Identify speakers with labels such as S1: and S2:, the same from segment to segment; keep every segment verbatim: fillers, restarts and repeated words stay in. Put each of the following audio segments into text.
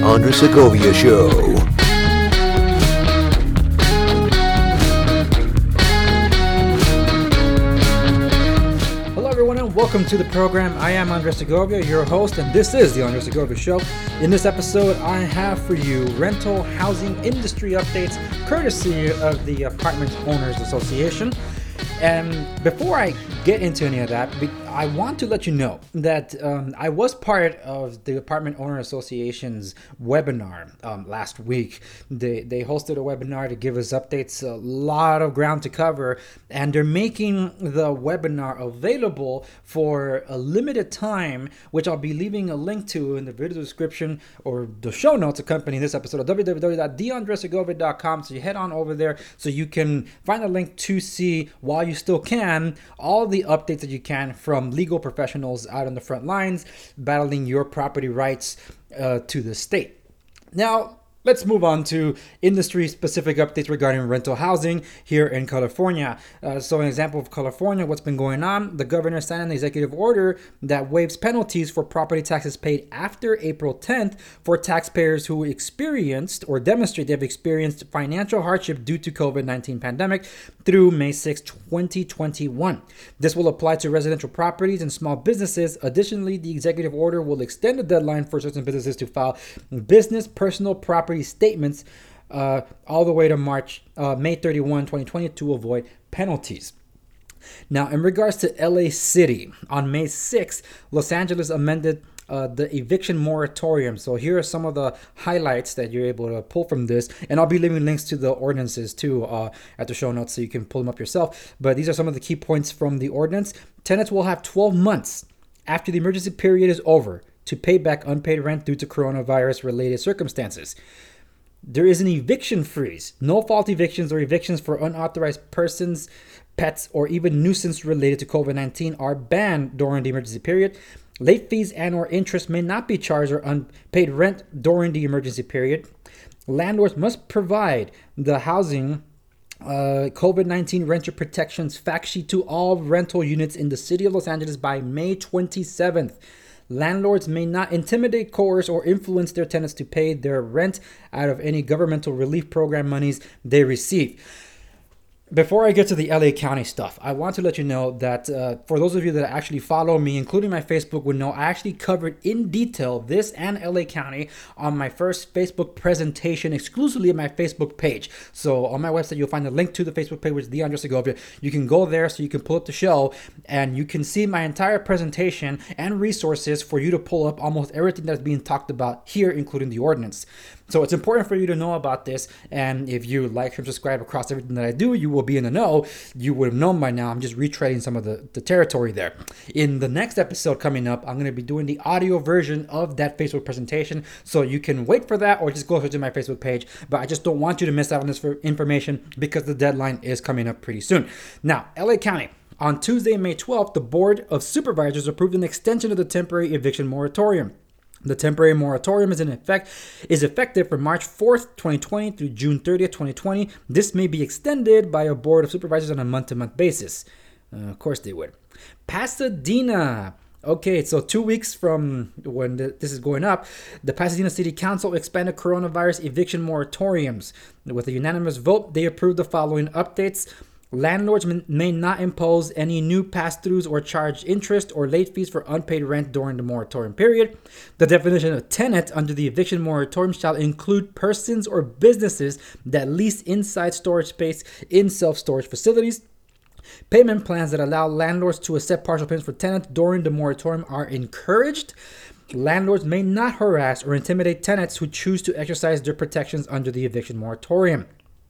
S1: Andres Segovia Show.
S2: Hello everyone and welcome to the program. I am Andres Segovia, your host, and this is the Andres Segovia Show. In this episode, I have for you rental housing industry updates courtesy of the Apartment Owners Association. And before I get into any of that, I want to let you know that um, I was part of the Apartment Owner Association's webinar um, last week. They, they hosted a webinar to give us updates, a lot of ground to cover, and they're making the webinar available for a limited time, which I'll be leaving a link to in the video description or the show notes accompanying this episode of w w w dot the andres segovia dot com. So you head on over there so you can find a link to see, while you still can, all the updates that you can from legal professionals out on the front lines battling your property rights uh, to the state. Now, let's move on to industry-specific updates regarding rental housing here in California. Uh, so an example of California, what's been going on, the governor signed an executive order that waives penalties for property taxes paid after April tenth for taxpayers who experienced or demonstrate they've experienced financial hardship due to covid nineteen pandemic through May sixth, twenty twenty-one. This will apply to residential properties and small businesses. Additionally, the executive order will extend the deadline for certain businesses to file business personal property statements uh, all the way to March, uh, May thirty-first, twenty twenty to avoid penalties. Now, in regards to L A City, on May sixth, Los Angeles amended uh, the eviction moratorium. So here are some of the highlights that you're able to pull from this, and I'll be leaving links to the ordinances too uh, at the show notes so you can pull them up yourself. But these are some of the key points from the ordinance. Tenants will have twelve months after the emergency period is over to pay back unpaid rent due to coronavirus-related circumstances. There is an eviction freeze. No fault evictions or evictions for unauthorized persons, pets, or even nuisance related to covid nineteen are banned during the emergency period. Late fees and or interest may not be charged or unpaid rent during the emergency period. Landlords must provide the housing Uh, covid nineteen renter protections fact sheet to all rental units in the city of Los Angeles by May twenty-seventh. Landlords may not intimidate, coerce, or influence their tenants to pay their rent out of any governmental relief program monies they receive. Before I get to the L A County stuff, I want to let you know that uh, for those of you that actually follow me, including my Facebook, would know I actually covered in detail this and L A County on my first Facebook presentation exclusively on my Facebook page. So on my website, you'll find a link to the Facebook page, which is The Andres Segovia. You can go there so you can pull up the show and you can see my entire presentation and resources for you to pull up almost everything that's being talked about here, including the ordinance. So it's important for you to know about this, and if you like and subscribe across everything that I do, you will be in the know. You would have known by now. I'm just retreading some of the, the territory there. In the next episode coming up, I'm going to be doing the audio version of that Facebook presentation, so you can wait for that or just go to my Facebook page. But I just don't want you to miss out on this information because the deadline is coming up pretty soon. Now, L A County. On Tuesday, May twelfth, the Board of Supervisors approved an extension of the temporary eviction moratorium. The temporary moratorium is in effect is effective from March fourth, twenty twenty through June thirtieth, twenty twenty. This may be extended by a board of supervisors on a month-to-month basis. Uh, of course they would. Pasadena. Okay, so two weeks from when the, this is going up, the Pasadena City Council expanded coronavirus eviction moratoriums. With a unanimous vote, they approved the following updates. Landlords may not impose any new pass-throughs or charge interest or late fees for unpaid rent during the moratorium period. The definition of tenant under the eviction moratorium shall include persons or businesses that lease inside storage space in self-storage facilities. Payment plans that allow landlords to accept partial payments for tenants during the moratorium are encouraged. Landlords may not harass or intimidate tenants who choose to exercise their protections under the eviction moratorium.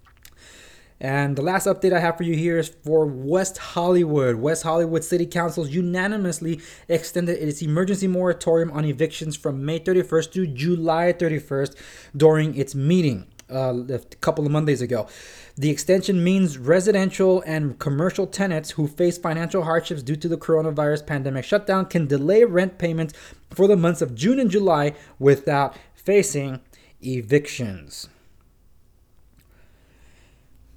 S2: And the last update I have for you here is for West Hollywood. West Hollywood City Council unanimously extended its emergency moratorium on evictions from May thirty-first to July thirty-first during its meeting uh, a couple of Mondays ago. The extension means residential and commercial tenants who face financial hardships due to the coronavirus pandemic shutdown can delay rent payments for the months of June and July without facing evictions.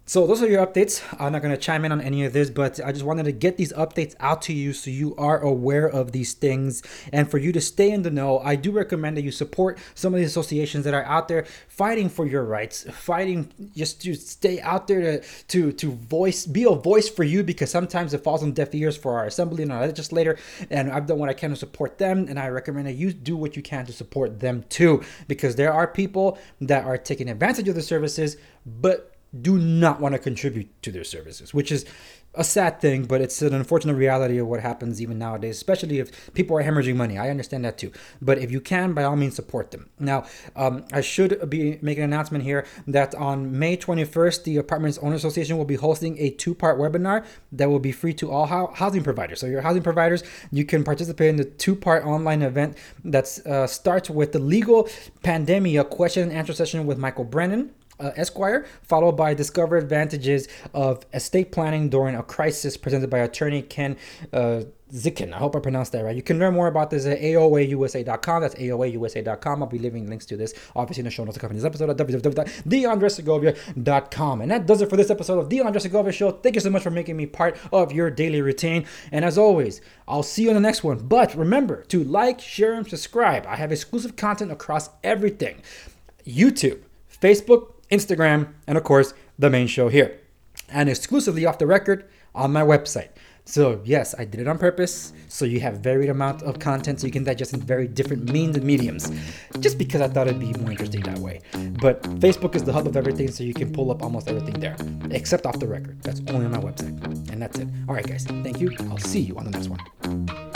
S2: So those are your updates. I'm not going to chime in on any of this, but I just wanted to get these updates out to you so you are aware of these things. And for you to stay in the know, I do recommend that you support some of the associations that are out there fighting for your rights, fighting just to stay out there to to to voice, be a voice for you, because sometimes it falls on deaf ears for our assembly and our legislator. And I've done what I can to support them, and I recommend that you do what you can to support them too, because there are people that are taking advantage of the services, but do not want to contribute to their services, which is a sad thing, but it's an unfortunate reality of what happens even nowadays, especially if people are hemorrhaging money. I understand that too. But if you can, by all means, support them. Now, um, I should be making an announcement here that on May twenty-first, the Apartments Owners Association will be hosting a two-part webinar that will be free to all ho- housing providers. So your housing providers, you can participate in the two-part online event that uh, starts with the legal pandemia question and answer session with Michael Brennan, Uh, Esquire, followed by Discover Advantages of Estate Planning During a Crisis, presented by attorney Ken uh, Zikin. I hope I pronounced that right. You can learn more about this at A O A U S A dot com. That's A O A U S A dot com. I'll be leaving links to this, obviously, in the show notes accompanying this episode at w w w dot the andre segovia dot com. And that does it for this episode of The Andre Segovia Show. Thank you so much for making me part of your daily routine. And as always, I'll see you on the next one. But remember to like, share, and subscribe. I have exclusive content across everything: YouTube, Facebook, Instagram, and of course, the main show here. And exclusively off the record on my website. So yes, I did it on purpose, so you have varied amount of content so you can digest in very different means and mediums, just because I thought it'd be more interesting that way. But Facebook is the hub of everything, so you can pull up almost everything there, except off the record. That's only on my website. And that's it. All right, guys, thank you. I'll see you on the next one.